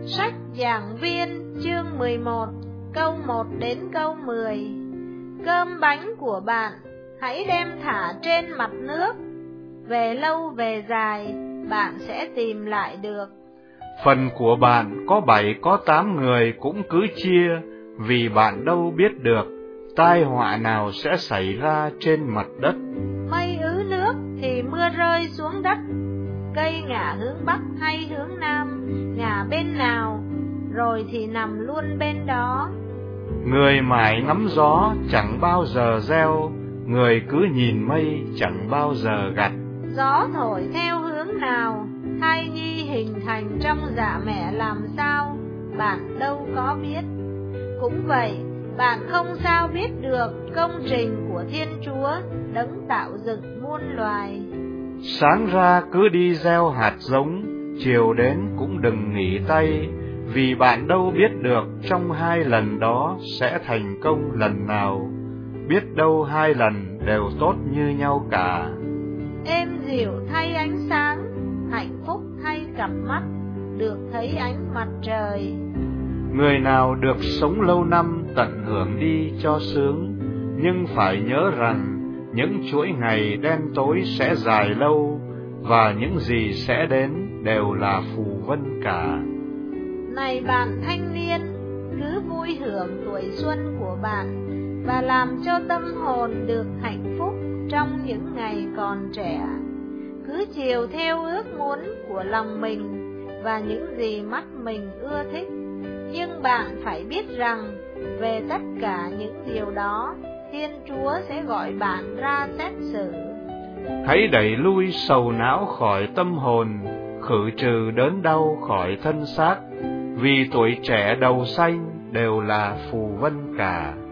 Sách Giảng Viên chương 11 câu 1 đến câu 10. Cơm bánh của bạn hãy đem thả trên mặt nước, về lâu về dài bạn sẽ tìm lại được. Phần của bạn có 7 có 8 người cũng cứ chia, vì bạn đâu biết được tai họa nào sẽ xảy ra trên mặt đất. Mây ứ nước thì mưa rơi xuống đất, cây ngả hướng bắc hay hướng nam, ngả bên nào rồi thì nằm luôn bên đó. Người mải ngắm gió chẳng bao giờ gieo, người cứ nhìn mây chẳng bao giờ gặt. Gió thổi theo hướng nào, thai nhi hình thành trong dạ mẹ làm sao, bạn đâu có biết. Cũng vậy, bạn không sao biết được công trình của Thiên Chúa, đấng tạo dựng muôn loài. Sáng ra cứ đi gieo hạt giống, chiều đến cũng đừng nghỉ tay, vì bạn đâu biết được trong 2 lần đó sẽ thành công lần nào. Biết đâu 2 lần đều tốt như nhau cả. Êm dịu thay ánh sáng, hạnh phúc thay cặp mắt, được thấy ánh mặt trời. Người nào được sống lâu năm tận hưởng đi cho sướng, nhưng phải nhớ rằng những chuỗi ngày đen tối sẽ dài lâu, và những gì sẽ đến đều là phù vân cả. Này bạn thanh niên, cứ vui hưởng tuổi xuân của bạn, và làm cho tâm hồn được hạnh phúc trong những ngày còn trẻ. Cứ chiều theo ước muốn của lòng mình và những gì mắt mình ưa thích. Nhưng bạn phải biết rằng về tất cả những điều đó, Thiên Chúa sẽ gọi bạn ra xét xử. Hãy đẩy lui sầu não khỏi tâm hồn, khử trừ đớn đau khỏi thân xác, vì tuổi trẻ đầu xanh đều là phù vân cả.